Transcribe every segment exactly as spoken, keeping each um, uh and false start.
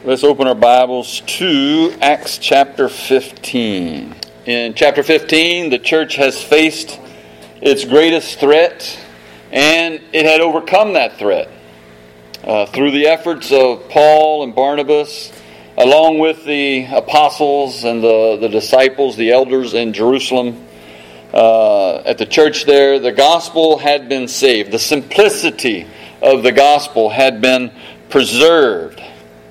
Let's open our Bibles to Acts chapter fifteen. In chapter fifteen, the church has faced its greatest threat, and it had overcome that threat uh, through the efforts of Paul and Barnabas, along with the apostles and the, the disciples, the elders in Jerusalem. Uh, at the church there, the gospel had been saved. The simplicity of the gospel had been preserved.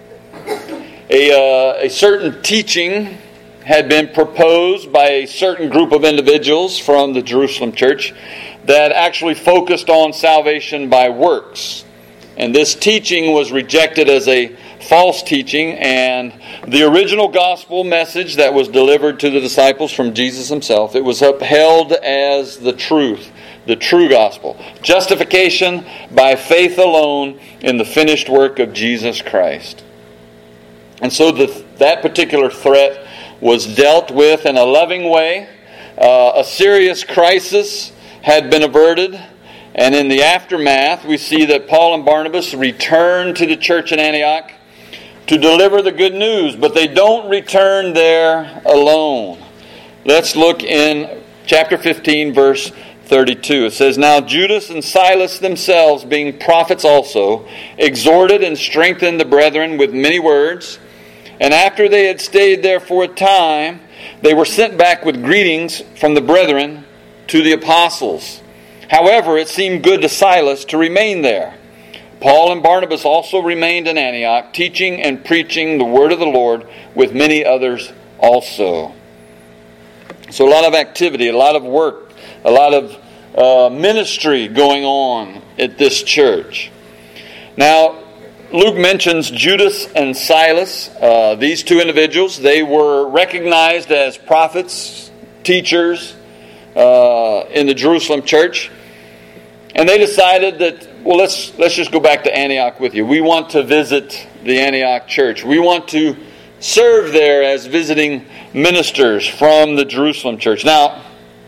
A, uh, a certain teaching had been proposed by a certain group of individuals from the Jerusalem church that actually focused on salvation by works. And this teaching was rejected as a false teaching, and the original gospel message that was delivered to the disciples from Jesus himself, it was upheld as the truth, the true gospel. Justification by faith alone in the finished work of Jesus Christ. And so the, that particular threat was dealt with in a loving way. Uh, a serious crisis had been averted. And in the aftermath, we see that Paul and Barnabas return to the church in Antioch to deliver the good news. But they don't return there alone. Let's look in chapter fifteen, verse thirty-two. It says, "Now Judas and Silas themselves, being prophets also, exhorted and strengthened the brethren with many words. And after they had stayed there for a time, they were sent back with greetings from the brethren to the apostles. However, it seemed good to Silas to remain there. Paul and Barnabas also remained in Antioch, teaching and preaching the word of the Lord with many others also." So a lot of activity, a lot of work, a lot of uh, ministry going on at this church. Now, Luke mentions Judas and Silas. Uh, these two individuals, they were recognized as prophets, teachers uh, in the Jerusalem church. And they decided that, well, let's let's just go back to Antioch with you. We want to visit the Antioch church. We want to serve there as visiting ministers from the Jerusalem church. Now,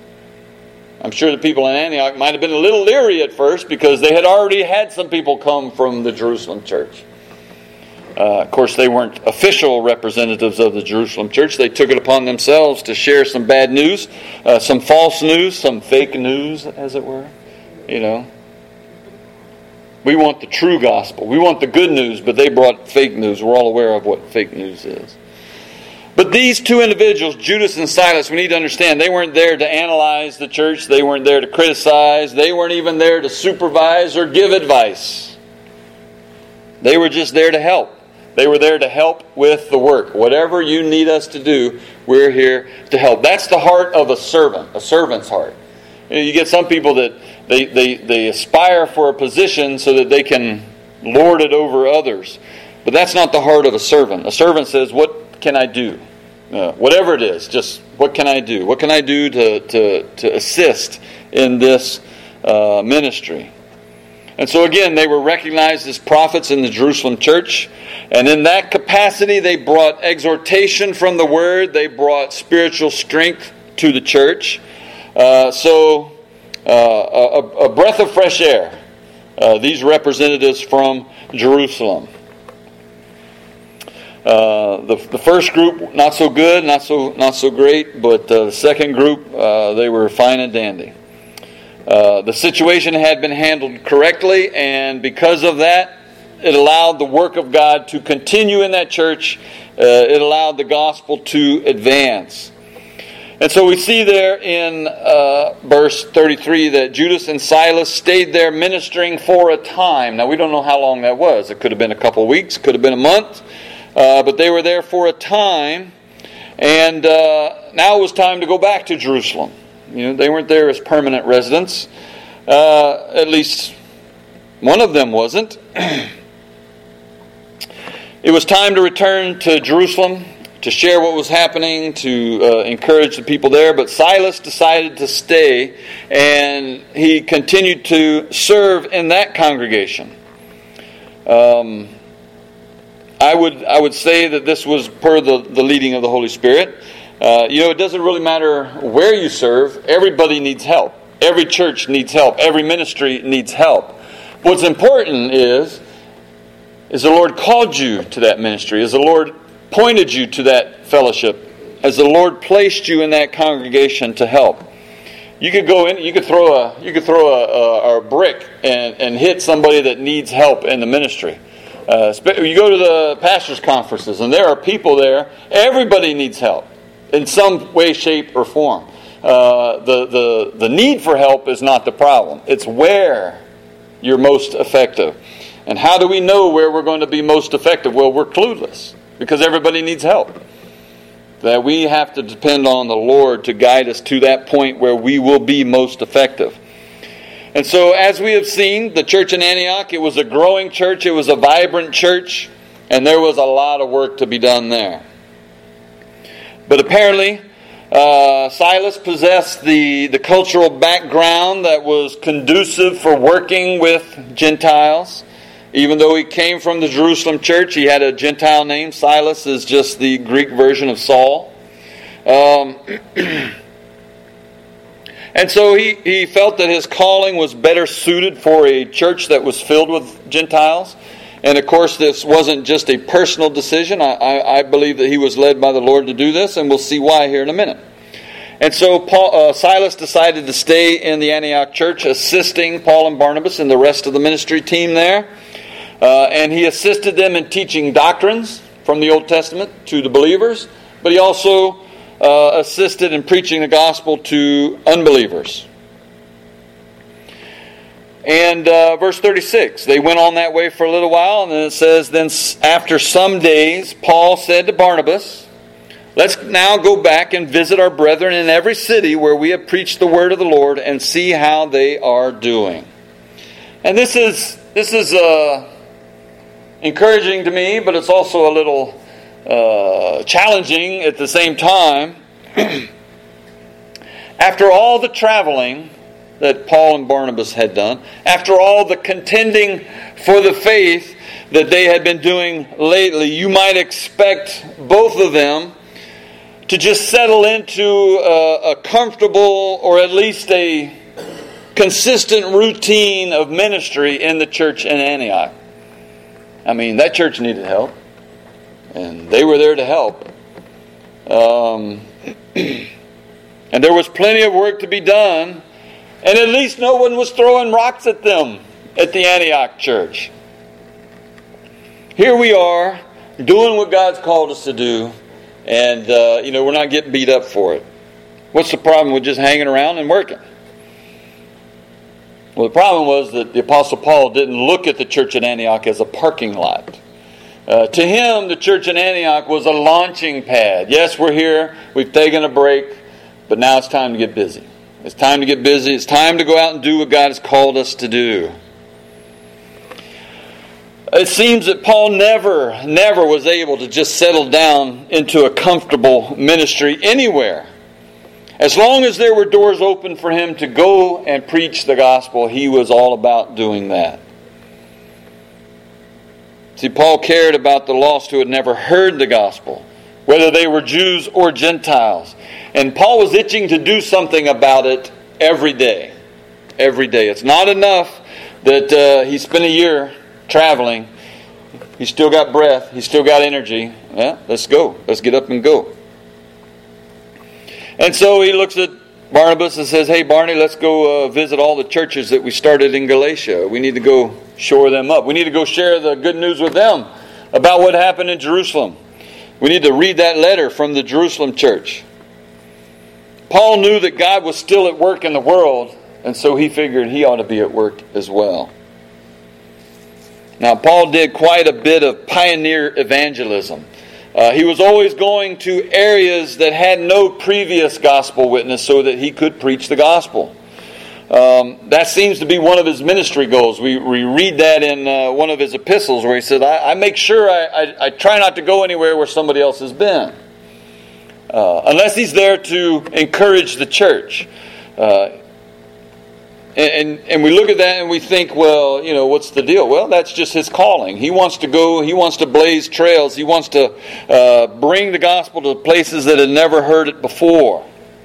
I'm sure the people in Antioch might have been a little leery at first because they had already had some people come from the Jerusalem church. Uh, of course, they weren't official representatives of the Jerusalem church. They took it upon themselves to share some bad news, uh, some false news, some fake news, as it were. You know, we want the true gospel. We want the good news, but they brought fake news. We're all aware of what fake news is. But these two individuals, Judas and Silas, we need to understand, they weren't there to analyze the church. They weren't there to criticize. They weren't even there to supervise or give advice. They were just there to help. They were there to help with the work. Whatever you need us to do, we're here to help. That's the heart of a servant, a servant's heart. You know, you get some people that they, they, they aspire for a position so that they can lord it over others. But that's not the heart of a servant. A servant says, what can I do? Uh, whatever it is, just what can I do? What can I do to, to, to assist in this uh, ministry? And so again, they were recognized as prophets in the Jerusalem church. And in that capacity, they brought exhortation from the Word. They brought spiritual strength to the church. Uh, so uh, a, a breath of fresh air. Uh, these representatives from Jerusalem. Uh, the the first group, not so good, not so not so great, but uh, the second group, uh, they were fine and dandy. Uh, the situation had been handled correctly, and because of that, it allowed the work of God to continue in that church. Uh, it allowed the gospel to advance. And so we see there in uh, verse thirty-three that Judas and Silas stayed there ministering for a time. Now we don't know how long that was. It could have been a couple of weeks, could have been a month. Uh, but they were there for a time, and uh, now it was time to go back to Jerusalem. You know, they weren't there as permanent residents. Uh, at least one of them wasn't. It was time to return to Jerusalem to share what was happening, to uh, encourage the people there. But Silas decided to stay, and he continued to serve in that congregation. Um... I would I would say that this was per the, the leading of the Holy Spirit. Uh, you know, it doesn't really matter where you serve. Everybody needs help. Every church needs help. Every ministry needs help. What's important is Is the Lord called you to that ministry? Has the Lord pointed you to that fellowship? Has the Lord placed you in that congregation to help? You could go in, you could throw a, you could throw a, a, a brick and, and hit somebody that needs help in the ministry. Uh, you go to the pastors' conferences, and there are people there. Everybody needs help in some way, shape, or form. Uh, the, the, the need for help is not the problem. It's where you're most effective. And how do we know where we're going to be most effective? Well, we're clueless because everybody needs help. That we have to depend on the Lord to guide us to that point where we will be most effective. And so, as we have seen, the church in Antioch, it was a growing church, it was a vibrant church, and there was a lot of work to be done there. But apparently, uh, Silas possessed the, the cultural background that was conducive for working with Gentiles. Even though he came from the Jerusalem church, he had a Gentile name. Silas is just the Greek version of Saul. Um, and so he, he felt that his calling was better suited for a church that was filled with Gentiles. And of course, this wasn't just a personal decision. I, I, I believe that he was led by the Lord to do this, and we'll see why here in a minute. And so Paul, uh, Silas decided to stay in the Antioch church, assisting Paul and Barnabas and the rest of the ministry team there. Uh, and he assisted them in teaching doctrines from the Old Testament to the believers, but he also uh, assisted in preaching the gospel to unbelievers. And uh, verse thirty-six, they went on that way for a little while, and then it says, then after some days, Paul said to Barnabas, let's now go back and visit our brethren in every city where we have preached the word of the Lord and see how they are doing. And this is this is uh, encouraging to me, but it's also a little uh, challenging at the same time. After all the traveling that Paul and Barnabas had done, after all the contending for the faith that they had been doing lately, you might expect both of them to just settle into a, a comfortable, or at least a consistent routine of ministry in the church in Antioch. I mean, that church needed help, and they were there to help. Um, and there was plenty of work to be done, and at least no one was throwing rocks at them at the Antioch church. Here we are, doing what God's called us to do, and uh, you know, we're not getting beat up for it. What's the problem with just hanging around and working? Well, the problem was that the Apostle Paul didn't look at the church at Antioch as a parking lot. Uh, to him, the church in Antioch was a launching pad. Yes, we're here. We've taken a break. But now it's time to get busy. It's time to get busy. It's time to go out and do what God has called us to do. It seems that Paul never, never was able to just settle down into a comfortable ministry anywhere. As long as there were doors open for him to go and preach the gospel, he was all about doing that. See, Paul cared about the lost who had never heard the gospel, whether they were Jews or Gentiles. And Paul was itching to do something about it every day. Every day. It's not enough that uh, he spent a year traveling. He's still got breath. He's still got energy. Yeah, let's go. Let's get up and go. And so he looks at Barnabas and says, hey, Barney, let's go uh, visit all the churches that we started in Galatia. We need to go shore them up. We need to go share the good news with them about what happened in Jerusalem. We need to read that letter from the Jerusalem church. Paul knew that God was still at work in the world, and so he figured he ought to be at work as well. Now, Paul did quite a bit of pioneer evangelism. Uh, he was always going to areas that had no previous gospel witness so that he could preach the gospel. Um, that seems to be one of his ministry goals. We, we read that in uh, one of his epistles where he said, I, I make sure I, I, I try not to go anywhere where somebody else has been. Uh, unless he's there to encourage the church. Uh, and, and, and we look at that and we think, well, you know, what's the deal? Well, that's just his calling. He wants to go, he wants to blaze trails. He wants to uh, bring the gospel to places that had never heard it before.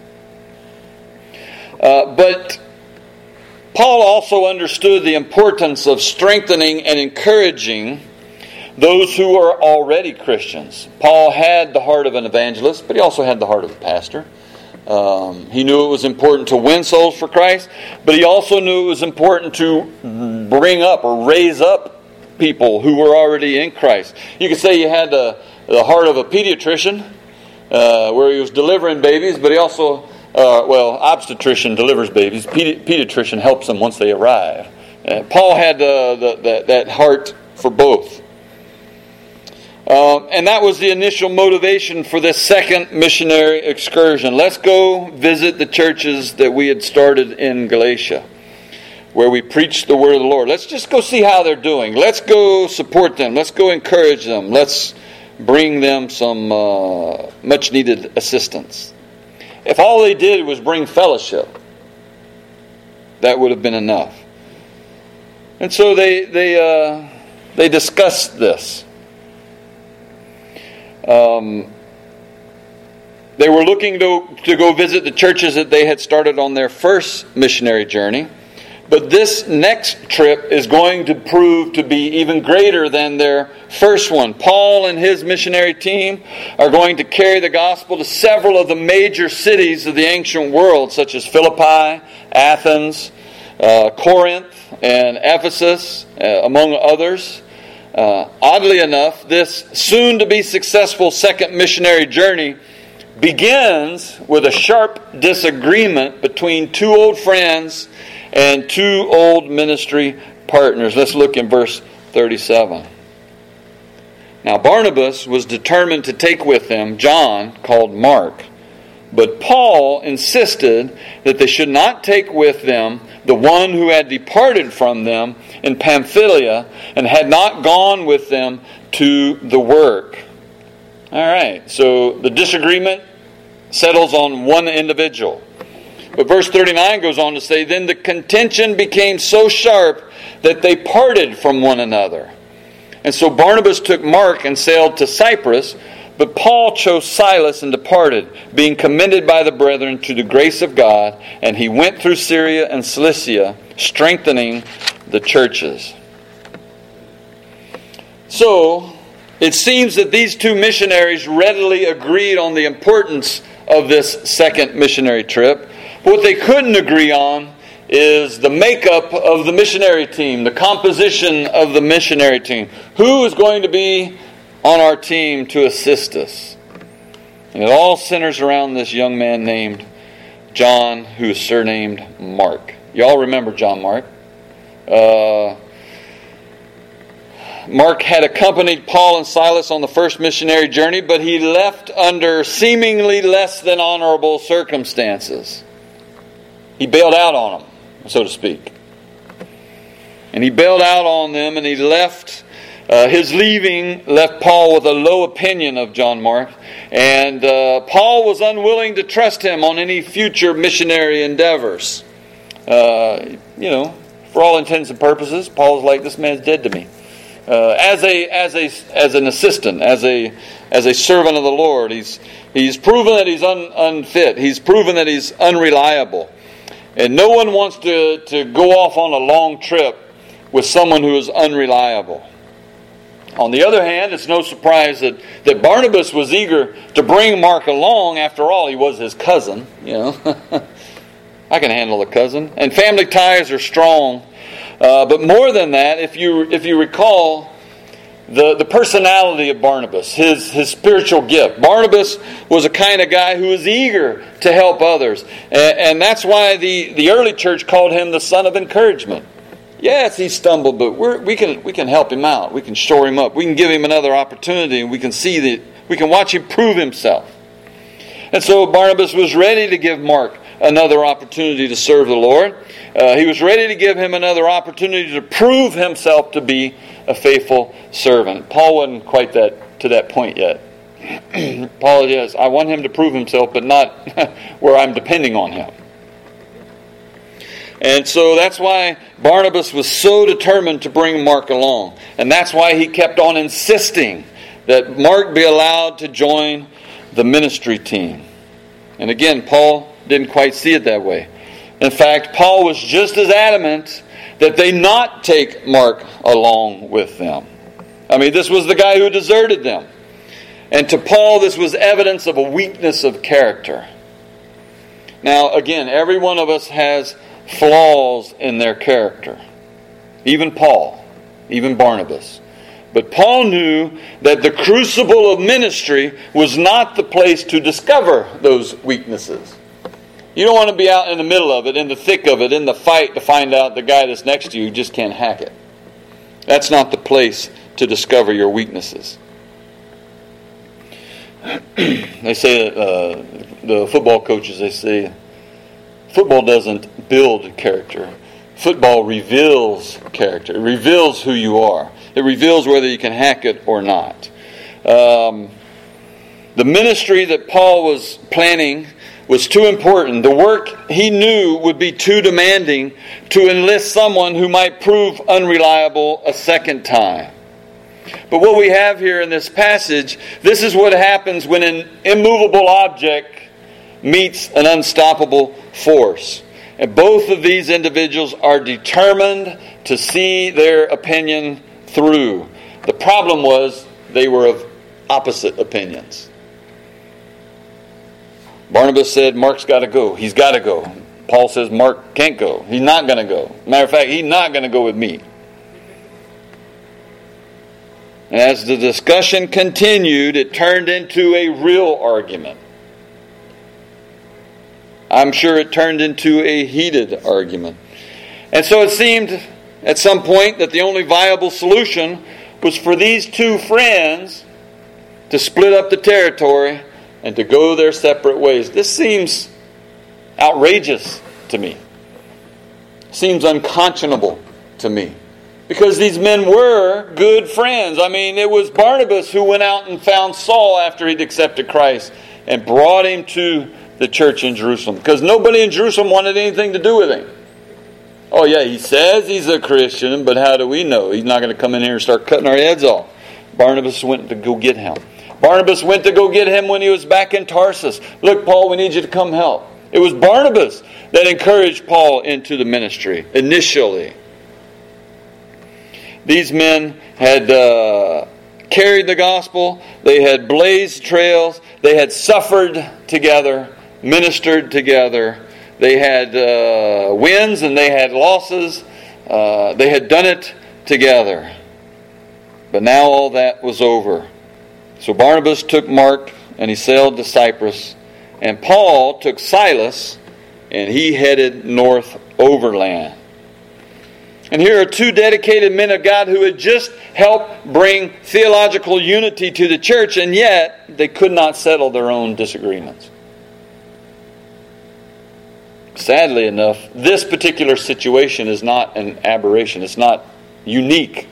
Uh, but Paul also understood the importance of strengthening and encouraging those who are already Christians. Paul had the heart of an evangelist, but he also had the heart of a pastor. Um, he knew it was important to win souls for Christ, but he also knew it was important to bring up or raise up people who were already in Christ. You could say he had the, the heart of a pediatrician, uh, where he was delivering babies, but he also, uh, well, obstetrician delivers babies. Pedi- pediatrician helps them once they arrive. Uh, Paul had uh, the, the, that heart for both. Um, and that was the initial motivation for this second missionary excursion. Let's go visit the churches that we had started in Galatia, where we preached the word of the Lord. Let's just go see how they're doing. Let's go support them. Let's go encourage them. Let's bring them some uh, much-needed assistance. If all they did was bring fellowship, that would have been enough. And so they they uh, they discussed this. Um, they were looking to, to go visit the churches that they had started on their first missionary journey. But this next trip is going to prove to be even greater than their first one. Paul and his missionary team are going to carry the gospel to several of the major cities of the ancient world, such as Philippi, Athens, uh, Corinth, and Ephesus, uh, among others. Uh, oddly enough, this soon-to-be successful second missionary journey begins with a sharp disagreement between two old friends and two old ministry partners. Let's look in verse thirty-seven. Now Barnabas was determined to take with them John, called Mark, but Paul insisted that they should not take with them the one who had departed from them in Pamphylia and had not gone with them to the work. All right, so the disagreement settles on one individual. But verse thirty-nine goes on to say, then the contention became so sharp that they parted from one another. And so Barnabas took Mark and sailed to Cyprus, but Paul chose Silas and departed, being commended by the brethren to the grace of God, and he went through Syria and Cilicia, strengthening the churches. So, it seems that these two missionaries readily agreed on the importance of this second missionary trip. What they couldn't agree on is the makeup of the missionary team, the composition of the missionary team. Who is going to be on our team to assist us? And it all centers around this young man named John, who is surnamed Mark. Y'all remember John Mark? Uh, Mark had accompanied Paul and Silas on the first missionary journey, but he left under seemingly less than honorable circumstances. He bailed out on them, so to speak. And he bailed out on them, and he left. Uh, his leaving left Paul with a low opinion of John Mark, and uh, Paul was unwilling to trust him on any future missionary endeavors. Uh, you know, for all intents and purposes, Paul's like, this man's dead to me. Uh, as a as a as an assistant, as a as a servant of the Lord, he's he's proven that he's un, unfit. He's proven that he's unreliable, and no one wants to to go off on a long trip with someone who is unreliable. On the other hand, it's no surprise that, that Barnabas was eager to bring Mark along. After all, he was his cousin. You know, I can handle a cousin, and family ties are strong. Uh, but more than that, if you if you recall the, the personality of Barnabas, his his spiritual gift. Barnabas was a kind of guy who was eager to help others, and, and that's why the, the early church called him the son of encouragement. Yes, he stumbled, but we're, we can we can help him out. We can shore him up. We can give him another opportunity, and we can see that we can watch him prove himself. And so Barnabas was ready to give Mark another opportunity to serve the Lord. Uh, he was ready to give him another opportunity to prove himself to be a faithful servant. Paul wasn't quite that to that point yet. Paul, yes, I want him to prove himself, but not where I'm depending on him. And so that's why Barnabas was so determined to bring Mark along. And that's why he kept on insisting that Mark be allowed to join the ministry team. And again, Paul didn't quite see it that way. In fact, Paul was just as adamant that they not take Mark along with them. I mean, this was the guy who deserted them. And to Paul, this was evidence of a weakness of character. Now, again, every one of us has flaws in their character. Even Paul, even Barnabas. But Paul knew that the crucible of ministry was not the place to discover those weaknesses. You don't want to be out in the middle of it, in the thick of it, in the fight to find out the guy that's next to you just can't hack it. That's not the place to discover your weaknesses. They say, uh, the football coaches, they say, football doesn't build character. Football reveals character. It reveals who you are. It reveals whether you can hack it or not. Um, the ministry that Paul was planning was too important. The work he knew would be too demanding to enlist someone who might prove unreliable a second time. But what we have here in this passage, this is what happens when an immovable object meets an unstoppable force. And both of these individuals are determined to see their opinion through. The problem was they were of opposite opinions. Barnabas said, Mark's got to go. He's got to go. Paul says, Mark can't go. He's not going to go. Matter of fact, he's not going to go with me. And as the discussion continued, it turned into a real argument. I'm sure it turned into a heated argument. And so it seemed at some point that the only viable solution was for these two friends to split up the territory and to go their separate ways. This seems outrageous to me. Seems unconscionable to me. Because these men were good friends. I mean, it was Barnabas who went out and found Saul after he'd accepted Christ and brought him to the church in Jerusalem. Because nobody in Jerusalem wanted anything to do with him. Oh yeah, he says he's a Christian, but how do we know? He's not going to come in here and start cutting our heads off. Barnabas went to go get him. Barnabas went to go get him when he was back in Tarsus. Look, Paul, we need you to come help. It was Barnabas that encouraged Paul into the ministry initially. These men had uh, carried the gospel. They had blazed trails. They had suffered together, ministered together. They had uh, wins and they had losses. Uh, they had done it together. But now all that was over. So Barnabas took Mark and he sailed to Cyprus. And Paul took Silas and he headed north overland. And here are two dedicated men of God who had just helped bring theological unity to the church, and yet they could not settle their own disagreements. Sadly enough, this particular situation is not an aberration. It's not unique.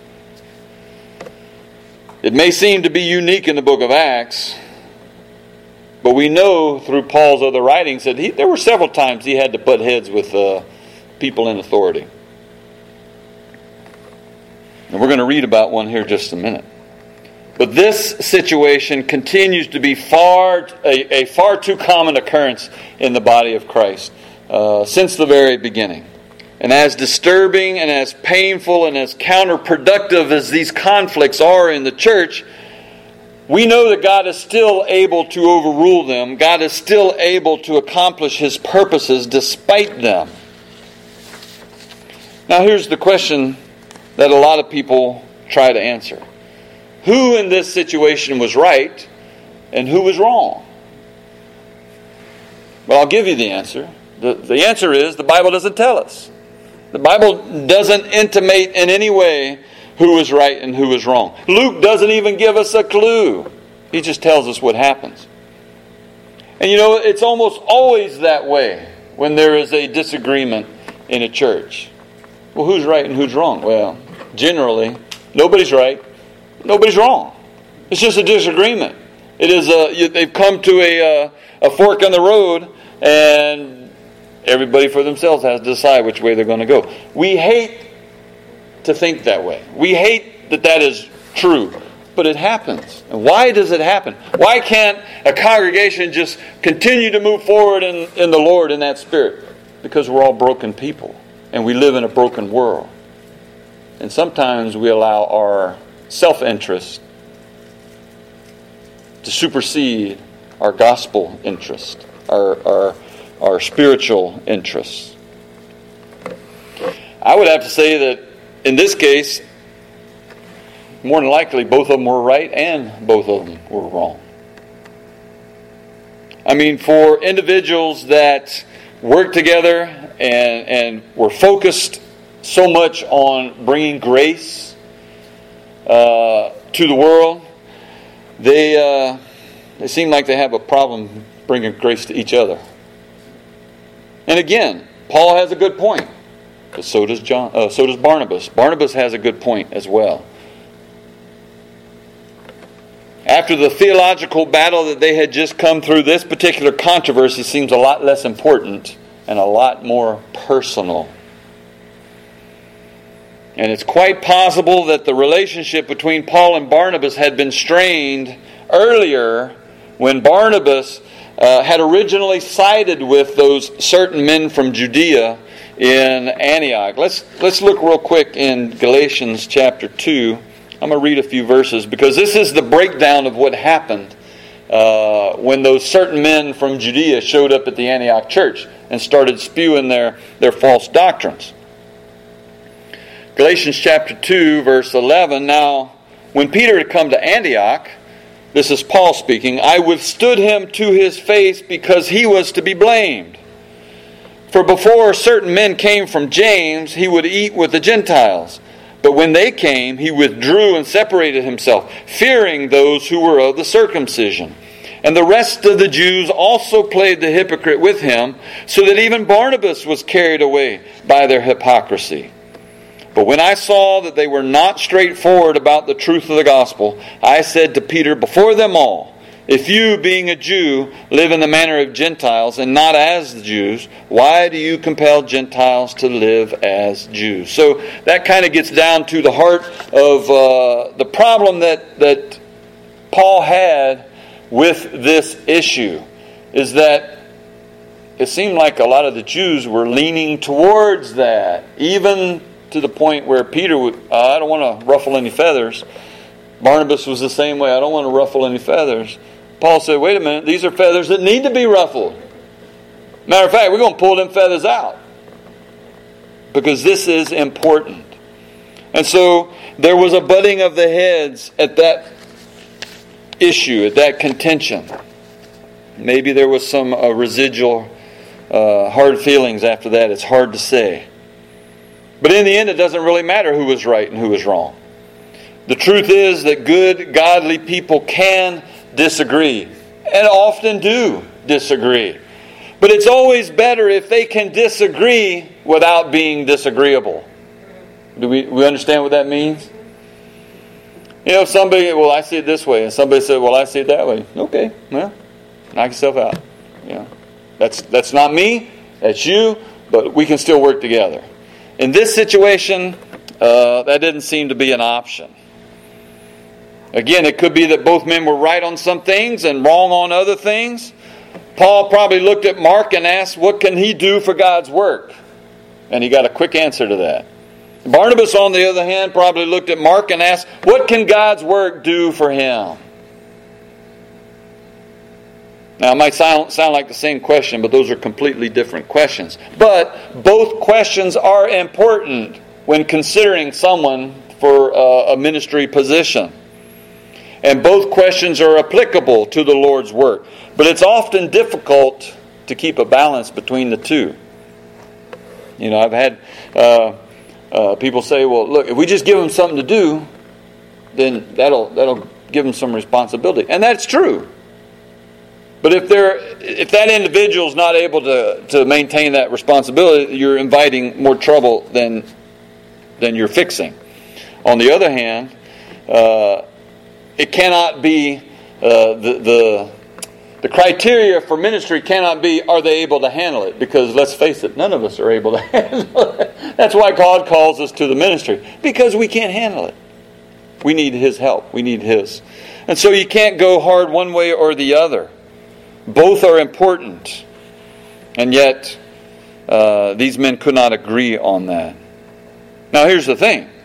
It may seem to be unique in the book of Acts, but we know through Paul's other writings that he, there were several times he had to butt heads with uh, people in authority. And we're going to read about one here in just a minute. But this situation continues to be far a, a far too common occurrence in the body of Christ uh, since the very beginning. And as disturbing and as painful and as counterproductive as these conflicts are in the church, we know that God is still able to overrule them. God is still able to accomplish His purposes despite them. Now here's the question that a lot of people try to answer. Who in this situation was right and who was wrong? Well, I'll give you the answer. The, the answer is the Bible doesn't tell us. The Bible doesn't intimate in any way who was right and who was wrong. Luke doesn't even give us a clue. He just tells us what happens. And you know, it's almost always that way when there is a disagreement in a church. Well, who's right and who's wrong? Well, generally, nobody's right, nobody's wrong. It's just a disagreement. It is a they've come to a a, a fork in the road, and everybody for themselves has to decide which way they're going to go. We hate to think that way. We hate that that is true, but it happens. And why does it happen? Why can't a congregation just continue to move forward in, in the Lord in that spirit? Because we're all broken people, and we live in a broken world. And sometimes we allow our self-interest to supersede our gospel interest, our, our, our spiritual interests. I would have to say that in this case, more than likely, both of them were right and both of them were wrong. I mean, for individuals that worked together and, and were focused so much on bringing grace uh, to the world, they uh, they seem like they have a problem bringing grace to each other. And again, Paul has a good point, but so does John. Uh, so does Barnabas. Barnabas has a good point as well. After the theological battle that they had just come through, this particular controversy seems a lot less important and a lot more personal. And it's quite possible that the relationship between Paul and Barnabas had been strained earlier when Barnabas uh, had originally sided with those certain men from Judea in Antioch. Let's, let's look real quick in Galatians chapter two. I'm going to read a few verses because this is the breakdown of what happened uh, when those certain men from Judea showed up at the Antioch church and started spewing their, their false doctrines. Galatians chapter two, verse eleven. Now, when Peter had come to Antioch, this is Paul speaking, I withstood him to his face because he was to be blamed. For before certain men came from James, he would eat with the Gentiles. But when they came, he withdrew and separated himself, fearing those who were of the circumcision. And the rest of the Jews also played the hypocrite with him, so that even Barnabas was carried away by their hypocrisy. But when I saw that they were not straightforward about the truth of the gospel, I said to Peter before them all, if you, being a Jew, live in the manner of Gentiles and not as the Jews, why do you compel Gentiles to live as Jews? So that kind of gets down to the heart of uh, the problem that, that Paul had with this issue, is that it seemed like a lot of the Jews were leaning towards that, even to the point where Peter would, uh, I don't want to ruffle any feathers. Barnabas was the same way. I don't want to ruffle any feathers. Paul said, wait a minute, these are feathers that need to be ruffled. Matter of fact, we're going to pull them feathers out. Because this is important. And so there was a butting of the heads at that issue, at that contention. Maybe there was some uh, residual uh, hard feelings after that. It's hard to say. But in the end, it doesn't really matter who was right and who was wrong. The truth is that good, godly people can disagree, and often do disagree. But it's always better if they can disagree without being disagreeable. Do we, we understand what that means? You know, somebody, well, I see it this way, and somebody said, well, I see it that way. Okay, well, knock yourself out. You know, that's that's not me, that's you, but we can still work together. In this situation, uh, that didn't seem to be an option. Again, it could be that both men were right on some things and wrong on other things. Paul probably looked at Mark and asked, what can he do for God's work? And he got a quick answer to that. Barnabas, on the other hand, probably looked at Mark and asked, what can God's work do for him? Now, it might sound, sound like the same question, but those are completely different questions. But both questions are important when considering someone for uh, a ministry position. And both questions are applicable to the Lord's work. But it's often difficult to keep a balance between the two. You know, I've had uh, uh, people say, well, look, if we just give them something to do, then that'll that'll give them some responsibility. And that's true. But if they're if that individual is not able to, to maintain that responsibility, you're inviting more trouble than than you're fixing. On the other hand, uh, it cannot be uh, the the the criteria for ministry cannot be, are they able to handle it? Because let's face it, none of us are able to handle it. That's why God calls us to the ministry, because we can't handle it. We need His help. We need His. And so you can't go hard one way or the other. Both are important. And yet, uh, these men could not agree on that. Now here's the thing.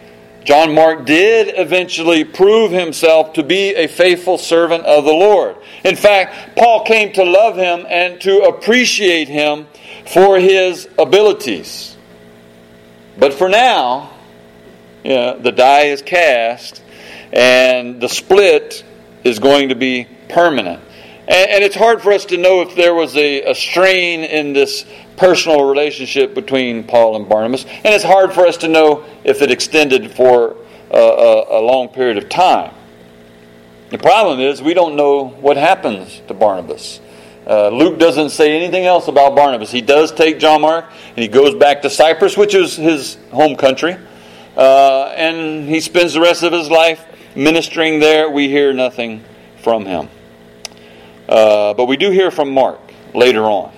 John Mark did eventually prove himself to be a faithful servant of the Lord. In fact, Paul came to love him and to appreciate him for his abilities. But for now, you know, the die is cast and the split is going to be permanent. And, and it's hard for us to know if there was a, a strain in this personal relationship between Paul and Barnabas. And it's hard for us to know if it extended for a, a, a long period of time. The problem is we don't know what happens to Barnabas. Uh, Luke doesn't say anything else about Barnabas. He does take John Mark and he goes back to Cyprus, which is his home country. Uh, and he spends the rest of his life ministering there. We hear nothing from him. Uh, but we do hear from Mark later on.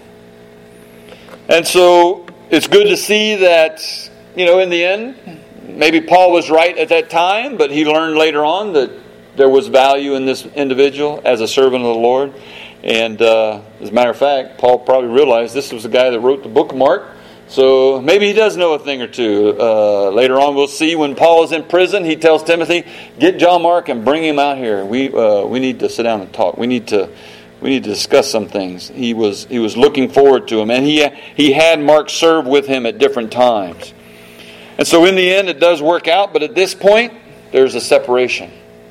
And so it's good to see that, you know, in the end, maybe Paul was right at that time, but he learned later on that there was value in this individual as a servant of the Lord. And uh, as a matter of fact, Paul probably realized this was the guy that wrote the book of Mark. So maybe he does know a thing or two. Uh, later on we'll see when Paul is in prison, he tells Timothy, get John Mark and bring him out here. We uh, we need to sit down and talk. We need to we need to discuss some things. He was he was looking forward to him. And he he had Mark serve with him at different times. And so in the end it does work out, but at this point there's a separation.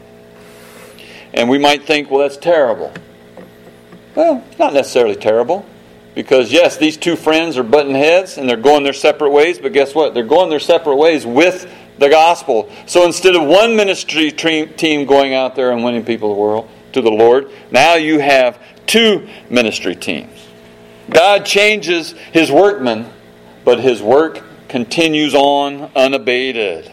And we might think, well, that's terrible. Well, it's not necessarily terrible. Because yes, these two friends are butting heads and they're going their separate ways. But guess what? They're going their separate ways with the gospel. So instead of one ministry team going out there and winning people to the world, to the Lord, now you have two ministry teams. God changes His workmen, but His work continues on unabated.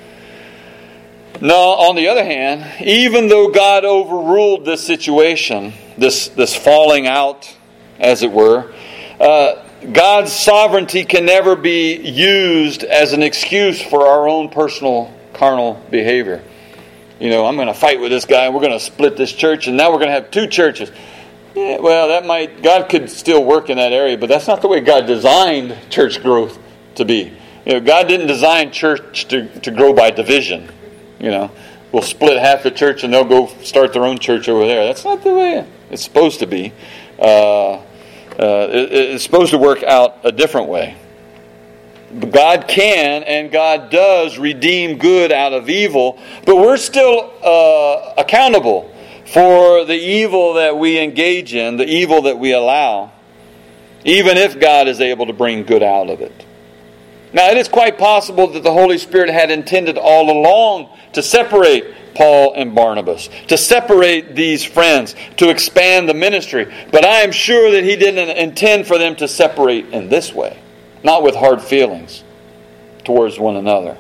Now, on the other hand, even though God overruled this situation, this, this falling out, as it were, uh, God's sovereignty can never be used as an excuse for our own personal carnal behavior. You know, I'm going to fight with this guy, and we're going to split this church, and now we're going to have two churches. Yeah, well, that might God could still work in that area, but that's not the way God designed church growth to be. You know, God didn't design church to, to grow by division. You know, we'll split half the church, and they'll go start their own church over there. That's not the way it's supposed to be. Uh, Uh, it, it's supposed to work out a different way. God can and God does redeem good out of evil, but we're still uh, accountable for the evil that we engage in, the evil that we allow, even if God is able to bring good out of it. Now, it is quite possible that the Holy Spirit had intended all along to separate Paul and Barnabas, to separate these friends, to expand the ministry. But I am sure that He didn't intend for them to separate in this way, not with hard feelings towards one another.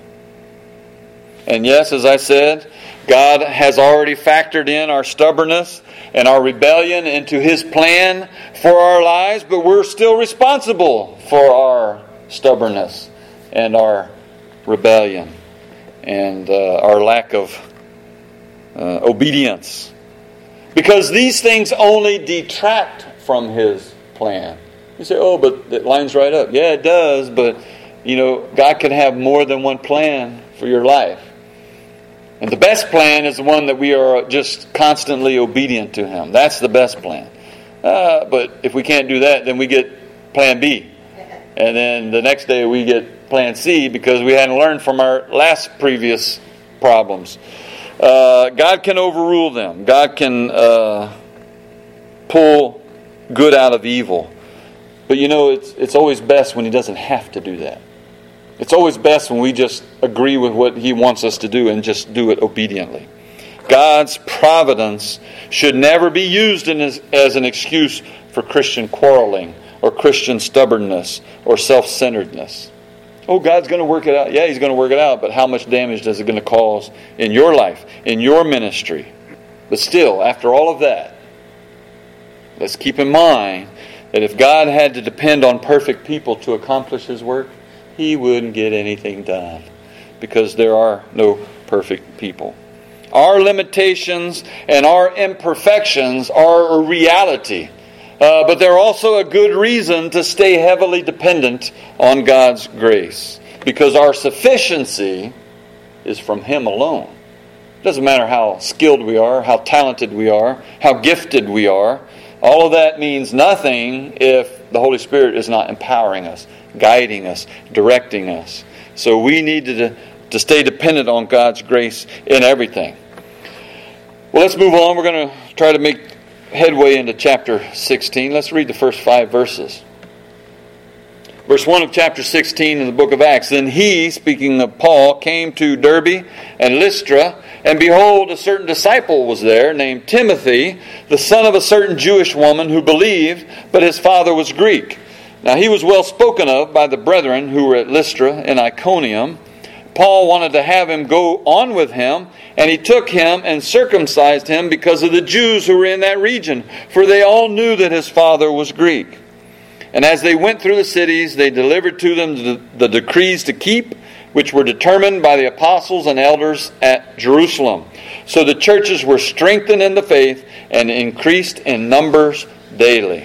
And yes, as I said, God has already factored in our stubbornness and our rebellion into His plan for our lives, but we're still responsible for our stubbornness and our rebellion and uh, our lack of Uh, obedience. Because these things only detract from His plan. You say, oh, but it lines right up. Yeah, it does, but, you know, God can have more than one plan for your life. And the best plan is the one that we are just constantly obedient to Him. That's the best plan. Uh, but if we can't do that, then we get plan B. And then the next day we get plan C because we hadn't learned from our last previous problems. Uh, God can overrule them. God can uh, pull good out of evil. But you know, it's it's always best when He doesn't have to do that. It's always best when we just agree with what He wants us to do and just do it obediently. God's providence should never be used in as, as an excuse for Christian quarreling or Christian stubbornness or self-centeredness. Oh, God's going to work it out. Yeah, He's going to work it out, but how much damage is it going to cause in your life, in your ministry? But still, after all of that, let's keep in mind that if God had to depend on perfect people to accomplish His work, He wouldn't get anything done because there are no perfect people. Our limitations and our imperfections are a reality. Uh, but they're also a good reason to stay heavily dependent on God's grace. Because our sufficiency is from Him alone. It doesn't matter how skilled we are, how talented we are, how gifted we are. All of that means nothing if the Holy Spirit is not empowering us, guiding us, directing us. So we need to, to stay dependent on God's grace in everything. Well, let's move on. We're going to try to make headway into chapter sixteen. Let's read the first five verses. Verse one of chapter sixteen in the book of Acts. Then he, speaking of Paul, came to Derbe and Lystra, and behold, a certain disciple was there, named Timothy, the son of a certain Jewish woman who believed, but his father was Greek. Now he was well spoken of by the brethren who were at Lystra and Iconium. Paul wanted to have him go on with him, and he took him and circumcised him because of the Jews who were in that region, for they all knew that his father was Greek. And as they went through the cities, they delivered to them the, the decrees to keep, which were determined by the apostles and elders at Jerusalem. So the churches were strengthened in the faith and increased in numbers daily.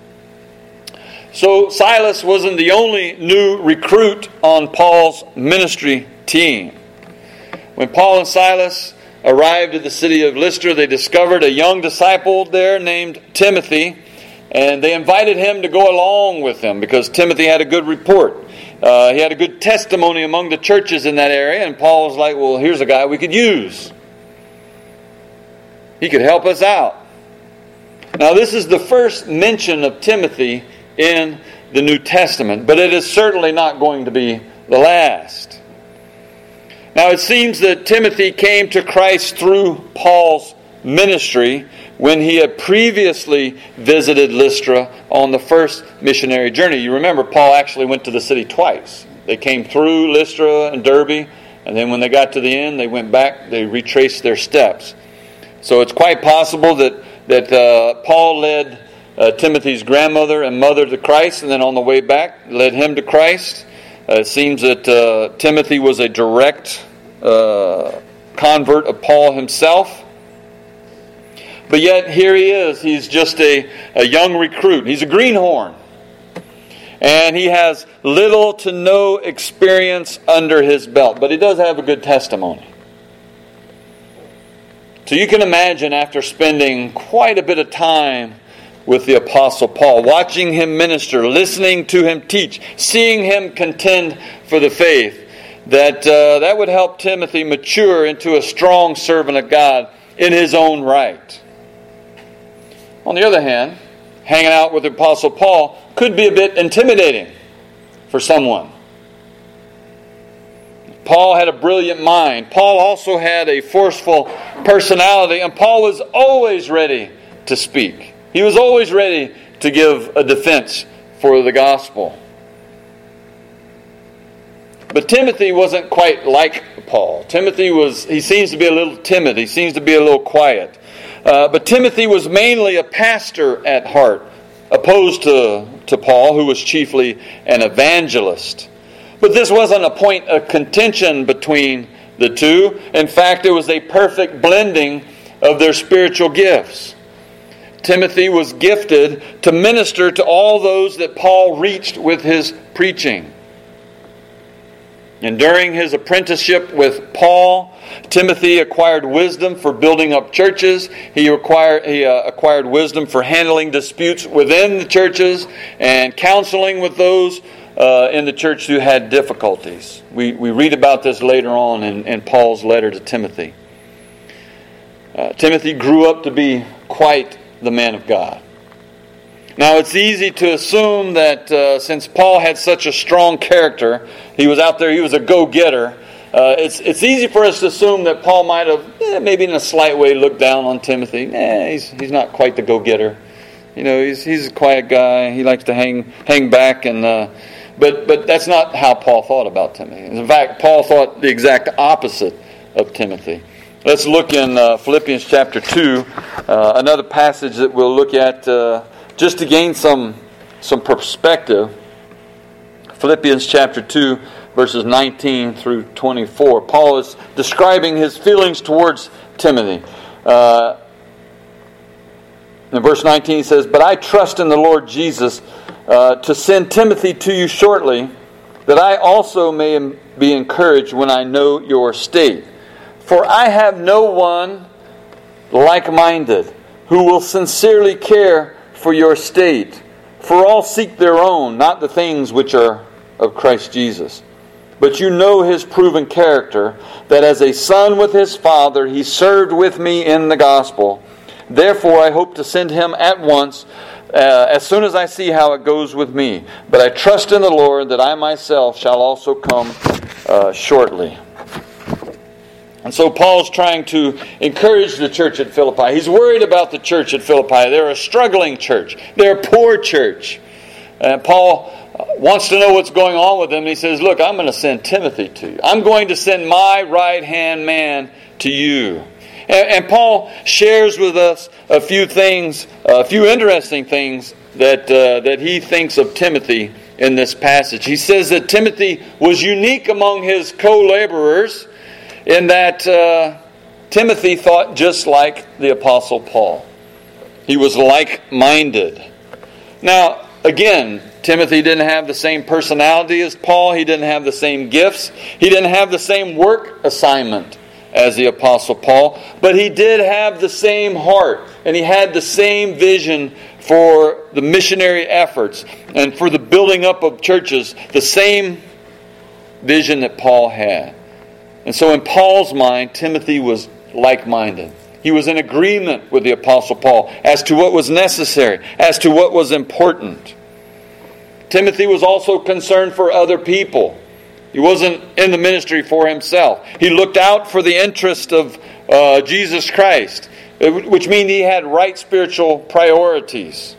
So Silas wasn't the only new recruit on Paul's ministry team. When Paul and Silas arrived at the city of Lystra, they discovered a young disciple there named Timothy, and they invited him to go along with them because Timothy had a good report. Uh, he had a good testimony among the churches in that area, and Paul was like, well, here's a guy we could use. He could help us out. Now, this is the first mention of Timothy in the New Testament, but it is certainly not going to be the last. Now, it seems that Timothy came to Christ through Paul's ministry when he had previously visited Lystra on the first missionary journey. You remember, Paul actually went to the city twice. They came through Lystra and Derbe, and then when they got to the end, they went back, they retraced their steps. So it's quite possible that, that uh, Paul led uh, Timothy's grandmother and mother to Christ, and then on the way back, led him to Christ. Uh, it seems that uh, Timothy was a direct uh, convert of Paul himself. But yet here he is. He's just a, a young recruit. He's a greenhorn. And he has little to no experience under his belt. But he does have a good testimony. So you can imagine, after spending quite a bit of time with the Apostle Paul, watching him minister, listening to him teach, seeing him contend for the faith, that uh, that would help Timothy mature into a strong servant of God in his own right. On the other hand, hanging out with the Apostle Paul could be a bit intimidating for someone. Paul had a brilliant mind. Paul also had a forceful personality, and Paul was always ready to speak. He was always ready to give a defense for the gospel. But Timothy wasn't quite like Paul. Timothy was, he seems to be a little timid. He seems to be a little quiet. Uh, but Timothy was mainly a pastor at heart, opposed to, to Paul, who was chiefly an evangelist. But this wasn't a point of contention between the two. In fact, it was a perfect blending of their spiritual gifts. Timothy was gifted to minister to all those that Paul reached with his preaching. And during his apprenticeship with Paul, Timothy acquired wisdom for building up churches. He acquired, he, uh, acquired wisdom for handling disputes within the churches and counseling with those uh, in the church who had difficulties. We, we read about this later on in, in Paul's letter to Timothy. Uh, Timothy grew up to be quite the man of God. Now, it's easy to assume that uh, since Paul had such a strong character, he was out there, he was a go-getter, uh, it's it's easy for us to assume that Paul might have, eh, maybe in a slight way, looked down on Timothy. Eh, he's, he's not quite the go-getter. You know, he's he's a quiet guy. He likes to hang hang back. and uh, But, but that's not how Paul thought about Timothy. In fact, Paul thought the exact opposite of Timothy. Let's look in uh, Philippians chapter two, uh, another passage that we'll look at uh, just to gain some some perspective. Philippians chapter two, verses nineteen through twenty-four. Paul is describing his feelings towards Timothy. Uh, in verse nineteen he says, "But I trust in the Lord Jesus uh, to send Timothy to you shortly, that I also may be encouraged when I know your state. For I have no one like-minded who will sincerely care for your state. For all seek their own, not the things which are of Christ Jesus. But you know his proven character, that as a son with his father, he served with me in the gospel. Therefore I hope to send him at once, uh, as soon as I see how it goes with me. But I trust in the Lord that I myself shall also come uh, shortly. And so Paul's trying to encourage the church at Philippi. He's worried about the church at Philippi. They're a struggling church. They're a poor church. And Paul wants to know what's going on with them. And he says, look, I'm going to send Timothy to you. I'm going to send my right-hand man to you. And, and Paul shares with us a few things, a few interesting things that, uh, that he thinks of Timothy in this passage. He says that Timothy was unique among his co-laborers in that uh, Timothy thought just like the Apostle Paul. He was like-minded. Now, again, Timothy didn't have the same personality as Paul. He didn't have the same gifts. He didn't have the same work assignment as the Apostle Paul. But he did have the same heart. And he had the same vision for the missionary efforts and for the building up of churches. The same vision that Paul had. And so in Paul's mind, Timothy was like-minded. He was in agreement with the Apostle Paul as to what was necessary, as to what was important. Timothy was also concerned for other people. He wasn't in the ministry for himself. He looked out for the interest of uh, Jesus Christ, which means he had right spiritual priorities.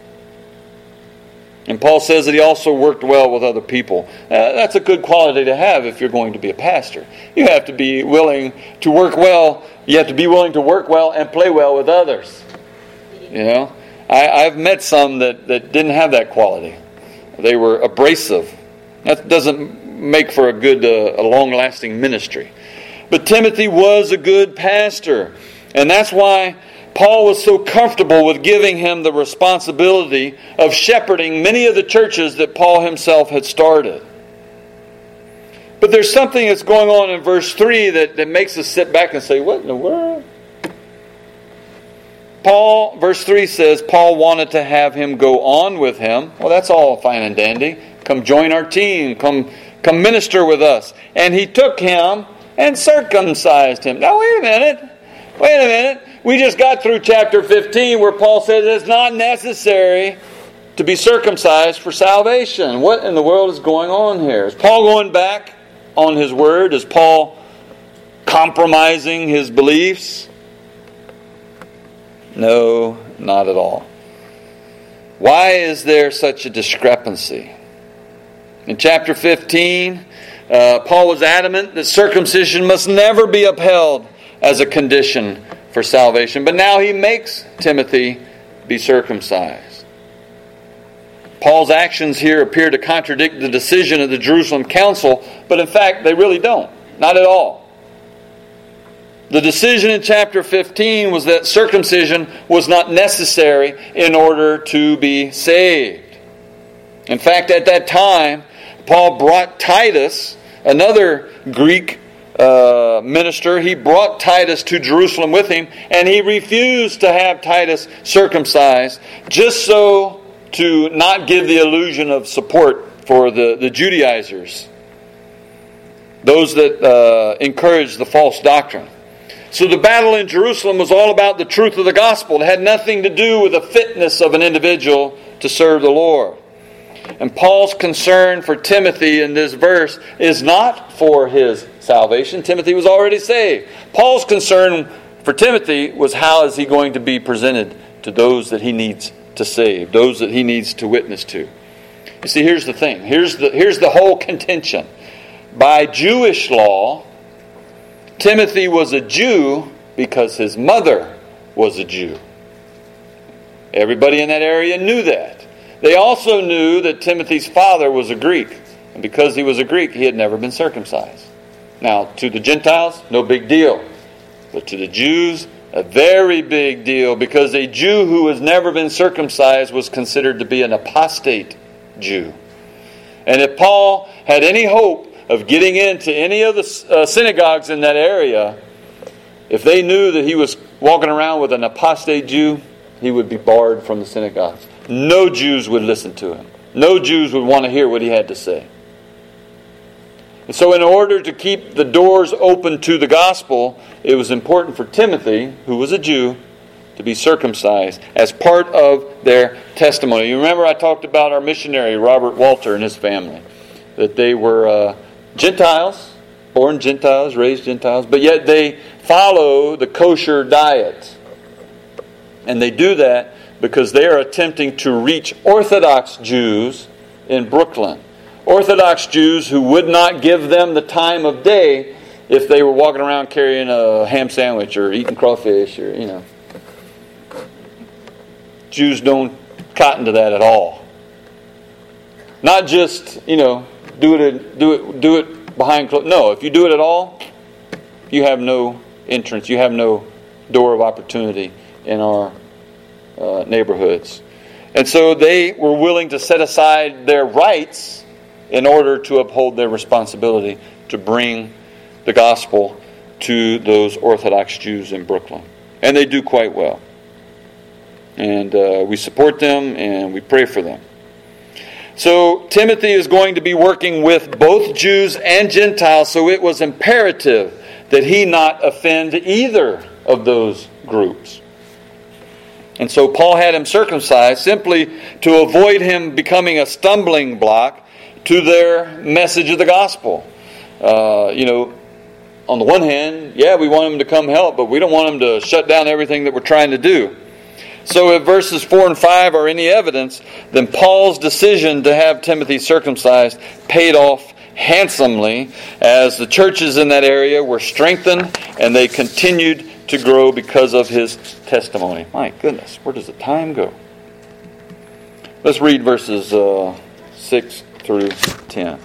And Paul says that he also worked well with other people. Uh, that's a good quality to have if you're going to be a pastor. You have to be willing to work well. You have to be willing to work well and play well with others. You know, I, I've met some that, that didn't have that quality. They were abrasive. That doesn't make for a good, uh, a long-lasting ministry. But Timothy was a good pastor. And that's why Paul was so comfortable with giving him the responsibility of shepherding many of the churches that Paul himself had started. But there's something that's going on in verse three that, that makes us sit back and say, what in the world? Paul, verse three says, Paul wanted to have him go on with him. Well, that's all fine and dandy. Come join our team. Come, come minister with us. And he took him and circumcised him. Now, wait a minute. Wait a minute. We just got through chapter fifteen where Paul says it's not necessary to be circumcised for salvation. What in the world is going on here? Is Paul going back on his word? Is Paul compromising his beliefs? No, not at all. Why is there such a discrepancy? In chapter fifteen, uh, Paul was adamant that circumcision must never be upheld as a condition for salvation. But now he makes Timothy be circumcised. Paul's actions here appear to contradict the decision of the Jerusalem Council, but in fact they really don't. Not at all. The decision in chapter fifteen was that circumcision was not necessary in order to be saved. In fact, at that time, Paul brought Titus, another Greek Uh, minister, he brought Titus to Jerusalem with him, and he refused to have Titus circumcised just so to not give the illusion of support for the, the Judaizers, those that uh, encouraged the false doctrine. So the battle in Jerusalem was all about the truth of the gospel. It had nothing to do with the fitness of an individual to serve the Lord. And Paul's concern for Timothy in this verse is not for his salvation. Timothy was already saved. Paul's concern for Timothy was how is he going to be presented to those that he needs to save, those that he needs to witness to. You see, here's the thing. Here's the, here's the whole contention. By Jewish law, Timothy was a Jew because his mother was a Jew. Everybody in that area knew that. They also knew that Timothy's father was a Greek. And because he was a Greek, he had never been circumcised. Now, to the Gentiles, no big deal. But to the Jews, a very big deal. Because a Jew who has never been circumcised was considered to be an apostate Jew. And if Paul had any hope of getting into any of the uh, synagogues in that area, if they knew that he was walking around with an apostate Jew, he would be barred from the synagogues. No Jews would listen to him. No Jews would want to hear what he had to say. And so in order to keep the doors open to the gospel, it was important for Timothy, who was a Jew, to be circumcised as part of their testimony. You remember I talked about our missionary, Robert Walter, and his family, that they were uh, Gentiles, born Gentiles, raised Gentiles, but yet they follow the kosher diet. And they do that because they are attempting to reach Orthodox Jews in Brooklyn. Orthodox Jews who would not give them the time of day if they were walking around carrying a ham sandwich or eating crawfish or, you know. Jews don't cotton to that at all. Not just, you know, do it do it do it behind closed. No, if you do it at all, you have no entrance. You have no door of opportunity in our uh, neighborhoods. And so they were willing to set aside their rights in order to uphold their responsibility to bring the gospel to those Orthodox Jews in Brooklyn. And they do quite well. And uh, we support them and we pray for them. So Timothy is going to be working with both Jews and Gentiles, so it was imperative that he not offend either of those groups. And so Paul had him circumcised simply to avoid him becoming a stumbling block to their message of the gospel. Uh, you know, on the one hand, yeah, we want him to come help, but we don't want him to shut down everything that we're trying to do. So if verses four and five are any evidence, then Paul's decision to have Timothy circumcised paid off handsomely as the churches in that area were strengthened and they continued to grow because of his testimony. My goodness, where does the time go? Let's read verses uh, six through ten.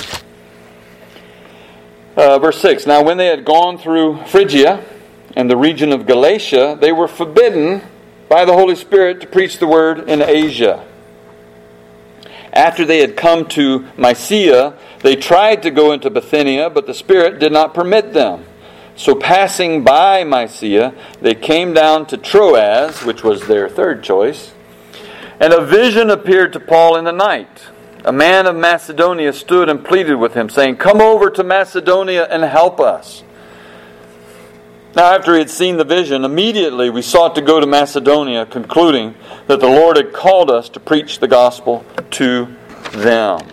Uh, verse six, Now when they had gone through Phrygia and the region of Galatia, they were forbidden by the Holy Spirit to preach the word in Asia. After they had come to Mysia, they tried to go into Bithynia, but the Spirit did not permit them. So passing by Mysia, they came down to Troas, which was their third choice, and a vision appeared to Paul in the night. A man of Macedonia stood and pleaded with him, saying, Come over to Macedonia and help us. Now, after he had seen the vision, immediately we sought to go to Macedonia, concluding that the Lord had called us to preach the gospel to them.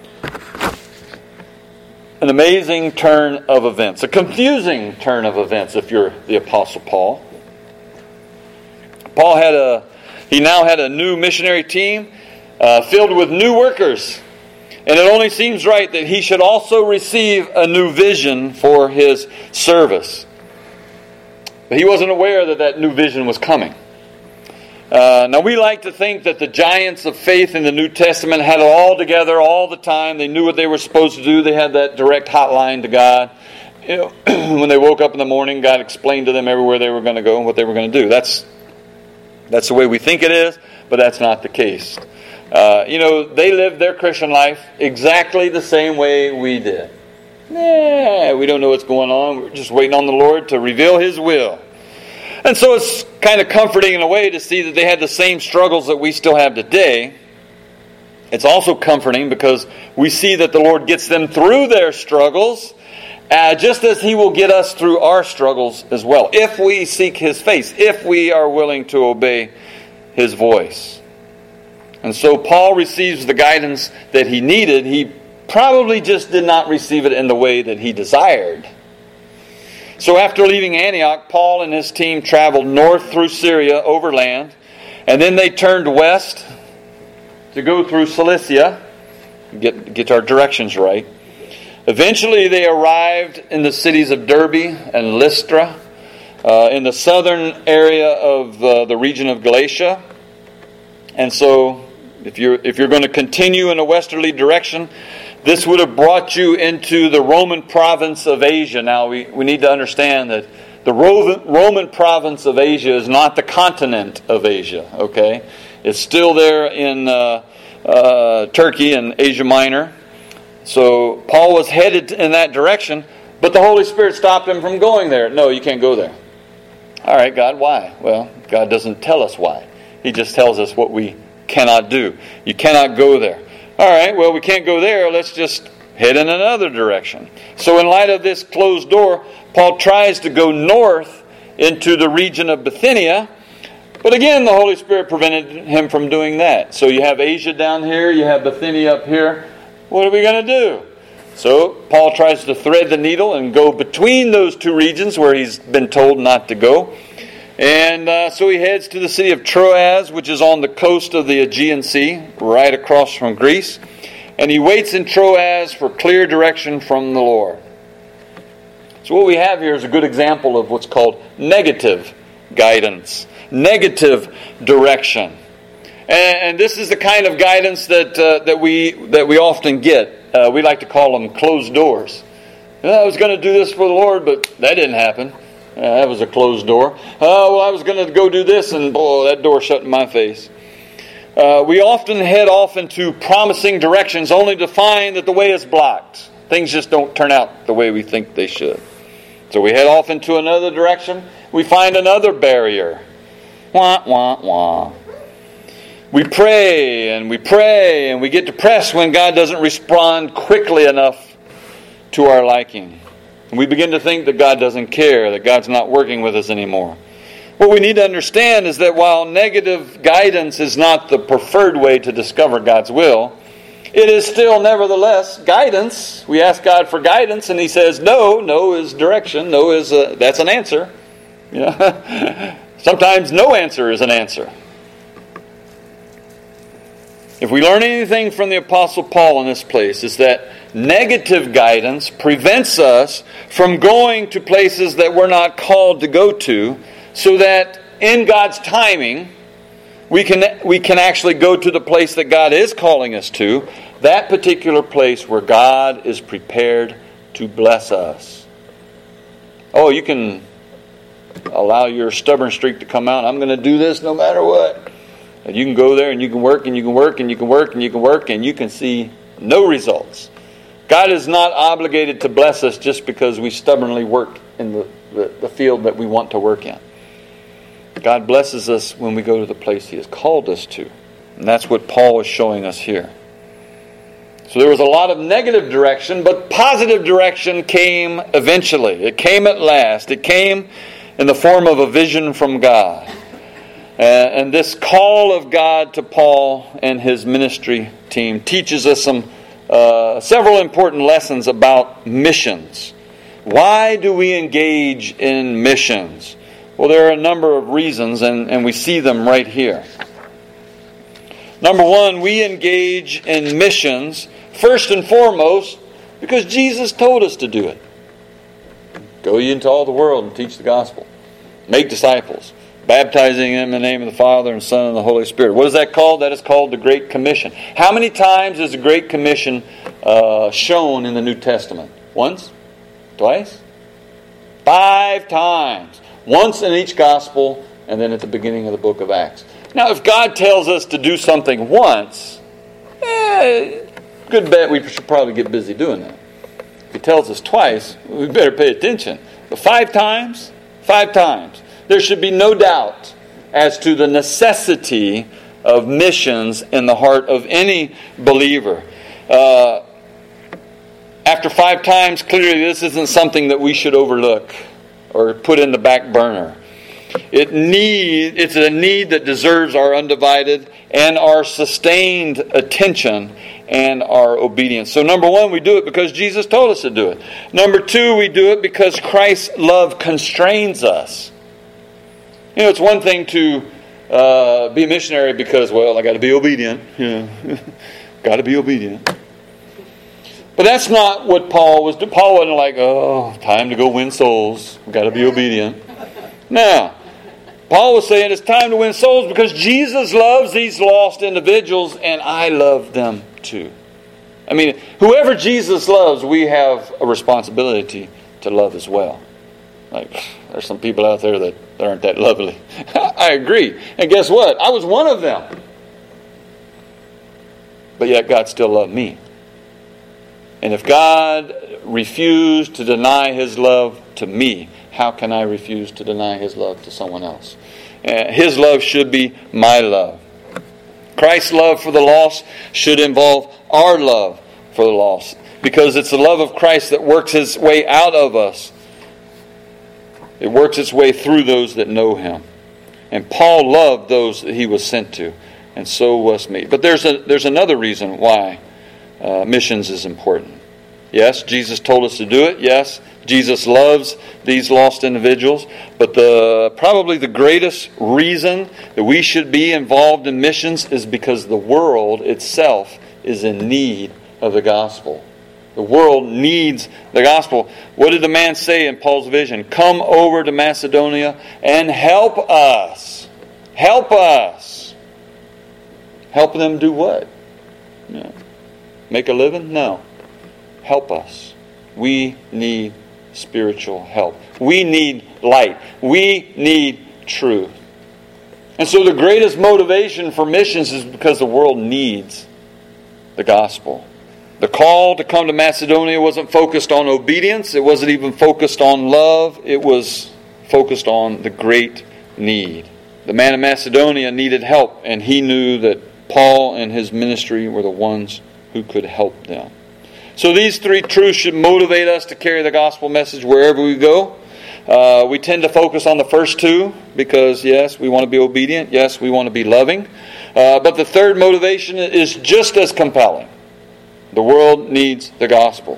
An amazing turn of events. A confusing turn of events if you're the Apostle Paul. Paul had a, he now had a new missionary team uh, filled with new workers. And it only seems right that he should also receive a new vision for his service. But he wasn't aware that that new vision was coming. Uh, now we like to think that the giants of faith in the New Testament had it all together all the time. They knew what they were supposed to do. They had that direct hotline to God. You know, when they woke up in the morning, God explained to them everywhere they were going to go and what they were going to do. That's that's the way we think it is, but that's not the case. Uh, you know, they lived their Christian life exactly the same way we did. Nah, we don't know what's going on. We're just waiting on the Lord to reveal His will. And so it's kind of comforting in a way to see that they had the same struggles that we still have today. It's also comforting because we see that the Lord gets them through their struggles, uh, just as He will get us through our struggles as well, if we seek His face, if we are willing to obey His voice. And so Paul receives the guidance that he needed. He probably just did not receive it in the way that he desired. So after leaving Antioch, Paul and his team traveled north through Syria overland, and then they turned west to go through Cilicia, get, get our directions right. Eventually they arrived in the cities of Derbe and Lystra, uh, in the southern area of uh, the region of Galatia. And so if you're, if you're going to continue in a westerly direction, this would have brought you into the Roman province of Asia. Now, we, we need to understand that the Roman province of Asia is not the continent of Asia, okay? It's still there in uh, uh, Turkey and Asia Minor. So Paul was headed in that direction, but the Holy Spirit stopped him from going there. No, you can't go there. All right, God, why? Well, God doesn't tell us why. He just tells us what we cannot do. You cannot go there. All right, well, we can't go there. Let's just head in another direction. So in light of this closed door, Paul tries to go north into the region of Bithynia. But again, the Holy Spirit prevented him from doing that. So you have Asia down here, you have Bithynia up here. What are we going to do? So Paul tries to thread the needle and go between those two regions where he's been told not to go. And uh, so he heads to the city of Troas, which is on the coast of the Aegean Sea, right across from Greece. And he waits in Troas for clear direction from the Lord. So what we have here is a good example of what's called negative guidance, negative direction. And, and this is the kind of guidance that uh, that we that we often get. Uh, we like to call them closed doors. I was going to do this for the Lord, but that didn't happen. Uh, that was a closed door. Oh, well, I was going to go do this, and boy, that door shut in my face. Uh, we often head off into promising directions only to find that the way is blocked. Things just don't turn out the way we think they should. So we head off into another direction. We find another barrier. Wah, wah, wah. We pray and we pray and we get depressed when God doesn't respond quickly enough to our liking. And we begin to think that God doesn't care, that God's not working with us anymore. What we need to understand is that while negative guidance is not the preferred way to discover God's will, it is still nevertheless guidance. We ask God for guidance and He says no. No is direction. No is a, that's an answer. Yeah. Sometimes no answer is an answer. If we learn anything from the Apostle Paul in this place, is that negative guidance prevents us from going to places that we're not called to go to, so that in God's timing, we can we can actually go to the place that God is calling us to, that particular place where God is prepared to bless us. Oh, you can allow your stubborn streak to come out. I'm going to do this no matter what. And you can go there and you can work and you can work and you can work and you can work and you can see no results. God is not obligated to bless us just because we stubbornly work in the, the, the field that we want to work in. God blesses us when we go to the place He has called us to. And that's what Paul is showing us here. So there was a lot of negative direction, but positive direction came eventually. It came at last. It came in the form of a vision from God. Uh, and this call of God to Paul and his ministry team teaches us some uh, several important lessons about missions. Why do we engage in missions? Well, there are a number of reasons, and, and we see them right here. Number one, we engage in missions first and foremost because Jesus told us to do it. Go ye into all the world and teach the gospel. Make disciples, baptizing them in the name of the Father and Son and the Holy Spirit. What is that called? That is called the Great Commission. How many times is the Great Commission uh, shown in the New Testament? Once? Twice? Five times. Once in each gospel, and then at the beginning of the book of Acts. Now, if God tells us to do something once, eh, good bet we should probably get busy doing that. If He tells us twice, we better pay attention. But five times? Five times. There should be no doubt as to the necessity of missions in the heart of any believer. Uh, after five times, clearly this isn't something that we should overlook or put in the back burner. It need, it's a need that deserves our undivided and our sustained attention and our obedience. So number one, we do it because Jesus told us to do it. Number two, we do it because Christ's love constrains us. You know, it's one thing to uh, be a missionary because, well, I got to be obedient. Yeah. Got to be obedient. But that's not what Paul was doing. Paul wasn't like, oh, time to go win souls. We've got to be obedient. No. Paul was saying it's time to win souls because Jesus loves these lost individuals and I love them too. I mean, whoever Jesus loves, we have a responsibility to love as well. Like, there's some people out there that aren't that lovely. I agree. And guess what? I was one of them. But yet God still loved me. And if God refused to deny His love to me, how can I refuse to deny His love to someone else? Uh, His love should be my love. Christ's love for the lost should involve our love for the lost, because it's the love of Christ that works its way out of us. It works its way through those that know Him. And Paul loved those that he was sent to, and so was me. But there's a there's another reason why uh, missions is important. Yes, Jesus told us to do it. Yes, Jesus loves these lost individuals. But the probably the greatest reason that we should be involved in missions is because the world itself is in need of the gospel. The world needs the gospel. What did the man say in Paul's vision? Come over to Macedonia and help us. Help us. Help them do what? You know, make a living? No. Help us. We need spiritual help. We need light. We need truth. And so the greatest motivation for missions is because the world needs the gospel. The call to come to Macedonia wasn't focused on obedience. It wasn't even focused on love. It was focused on the great need. The man in Macedonia needed help, and he knew that Paul and his ministry were the ones who could help them. So these three truths should motivate us to carry the gospel message wherever we go. Uh, we tend to focus on the first two because, yes, we want to be obedient. Yes, we want to be loving. Uh, but the third motivation is just as compelling. The world needs the gospel.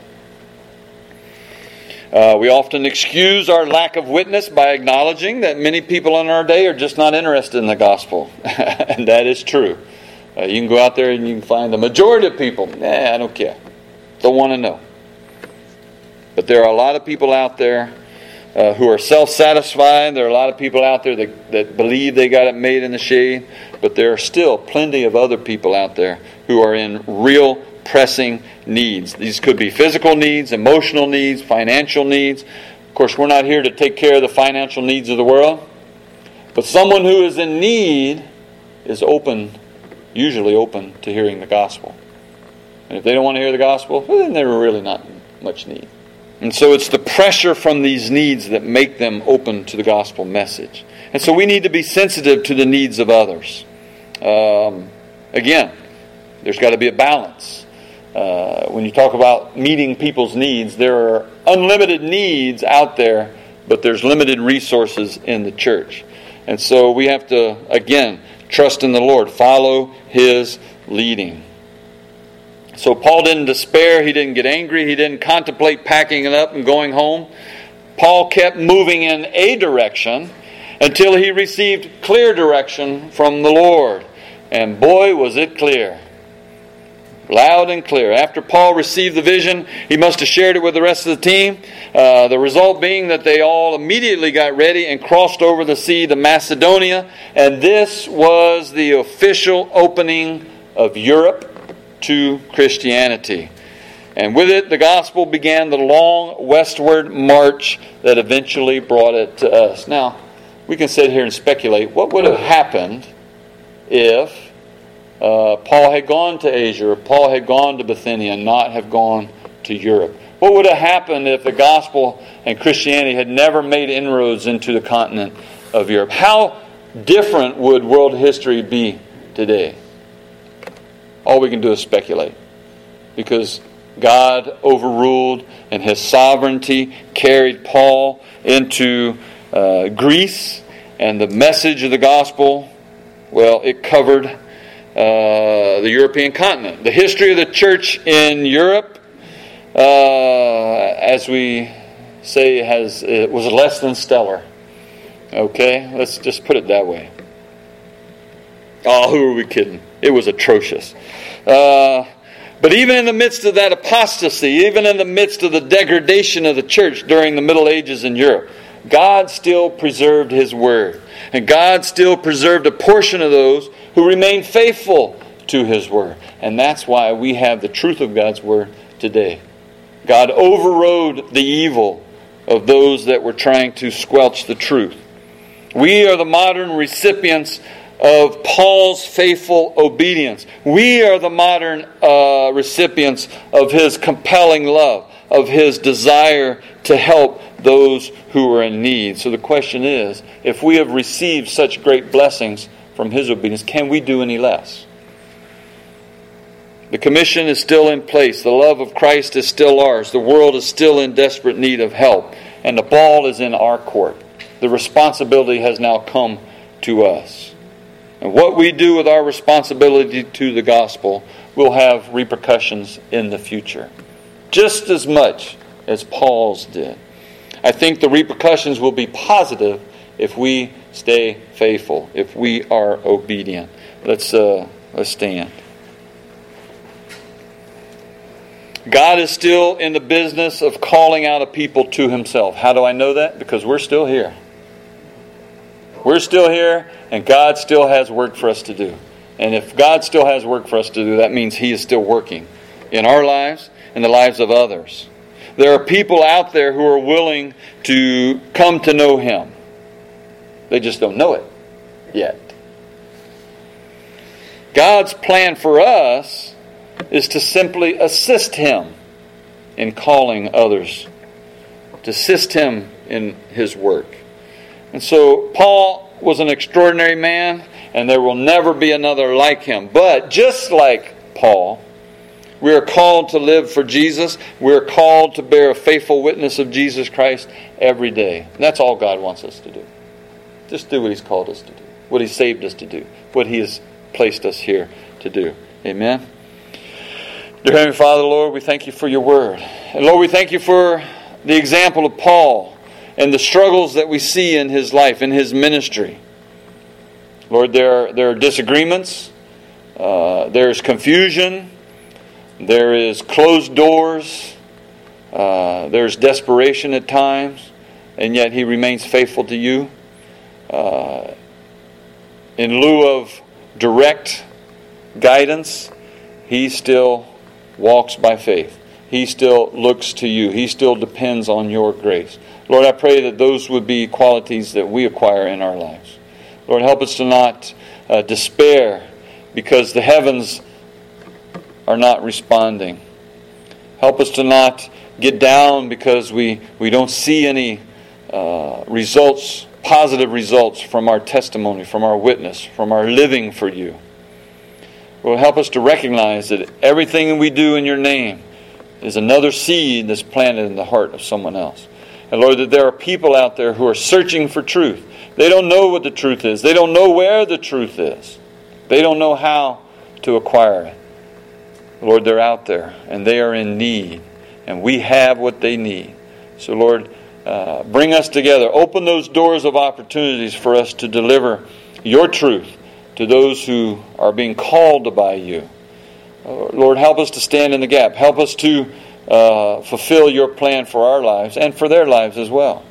Uh, we often excuse our lack of witness by acknowledging that many people in our day are just not interested in the gospel. And that is true. Uh, you can go out there and you can find the majority of people, nah, I don't care. Don't want to know. But there are a lot of people out there uh, who are self-satisfied. There are a lot of people out there that, that believe they got it made in the shade. But there are still plenty of other people out there who are in real pressing needs. These could be physical needs, emotional needs, financial needs. Of course, we're not here to take care of the financial needs of the world. But someone who is in need is open, usually open to hearing the gospel. And if they don't want to hear the gospel, well, then they're really not much need. And so it's the pressure from these needs that make them open to the gospel message. And so we need to be sensitive to the needs of others. Um, again, there's got to be a balance. Uh, when you talk about meeting people's needs, there are unlimited needs out there, but there's limited resources in the church. And so we have to, again, trust in the Lord. Follow His leading. So Paul didn't despair. He didn't get angry. He didn't contemplate packing it up and going home. Paul kept moving in a direction until he received clear direction from the Lord. And boy, was it clear. Loud and clear. After Paul received the vision, he must have shared it with the rest of the team. Uh, the result being that they all immediately got ready and crossed over the sea to Macedonia. And this was the official opening of Europe to Christianity. And with it, the gospel began the long westward march that eventually brought it to us. Now, we can sit here and speculate. What would have happened if uh, Paul had gone to Asia, or Paul had gone to Bithynia and not have gone to Europe? What would have happened if the gospel and Christianity had never made inroads into the continent of Europe? How different would world history be today? All we can do is speculate. Because God overruled and His sovereignty carried Paul into uh, Greece. And the message of the gospel, well, it covered uh, the European continent. The history of the church in Europe, uh, as we say, has it was less than stellar. Okay? Let's just put it that way. Oh, who are we kidding? It was atrocious. Uh, but even in the midst of that apostasy, even in the midst of the degradation of the church during the Middle Ages in Europe, God still preserved His Word. And God still preserved a portion of those who remained faithful to His Word. And that's why we have the truth of God's Word today. God overrode the evil of those that were trying to squelch the truth. We are the modern recipients of Paul's faithful obedience. We are the modern uh, recipients of his compelling love, of his desire to help those who are in need. So the question is, if we have received such great blessings from his obedience, can we do any less? The commission is still in place. The love of Christ is still ours. The world is still in desperate need of help. And the ball is in our court. The responsibility has now come to us. And what we do with our responsibility to the gospel will have repercussions in the future, just as much as Paul's did. I think the repercussions will be positive if we stay faithful, if we are obedient. Let's uh, let's stand. God is still in the business of calling out a people to himself. How do I know that? Because we're still here. We're still here, and God still has work for us to do. And if God still has work for us to do, that means he is still working in our lives and the lives of others. There are people out there who are willing to come to know him. They just don't know it yet. God's plan for us is to simply assist him in calling others, to assist him in his work. And so Paul was an extraordinary man, and there will never be another like him. But just like Paul, we are called to live for Jesus. We are called to bear a faithful witness of Jesus Christ every day. And that's all God wants us to do. Just do what he's called us to do, what he saved us to do, what he has placed us here to do. Amen. Dear Heavenly Father, Lord, we thank you for your word. And Lord, we thank you for the example of Paul and the struggles that we see in his life, in his ministry. Lord, there are, there are disagreements. Uh, there's confusion. There is closed doors. Uh, there's desperation at times. And yet he remains faithful to you. Uh, in lieu of direct guidance, he still walks by faith. He still looks to you. He still depends on your grace. Lord, I pray that those would be qualities that we acquire in our lives. Lord, help us to not uh, despair because the heavens are not responding. Help us to not get down because we, we don't see any uh, results, positive results from our testimony, from our witness, from our living for you. Lord, help us to recognize that everything we do in your name is another seed that's planted in the heart of someone else. And Lord, that there are people out there who are searching for truth. They don't know what the truth is. They don't know where the truth is. They don't know how to acquire it. Lord, they're out there and they are in need. And we have what they need. So Lord, uh, bring us together. Open those doors of opportunities for us to deliver your truth to those who are being called by you. Lord, help us to stand in the gap. Help us to uh, fulfill your plan for our lives and for their lives as well.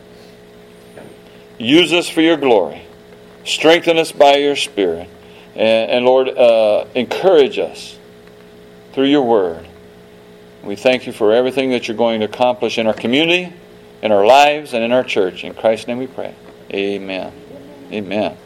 Use us for your glory. Strengthen us by your Spirit. And, and Lord, uh, encourage us through your word. We thank you for everything that you're going to accomplish in our community, in our lives, and in our church. In Christ's name we pray. Amen. Amen.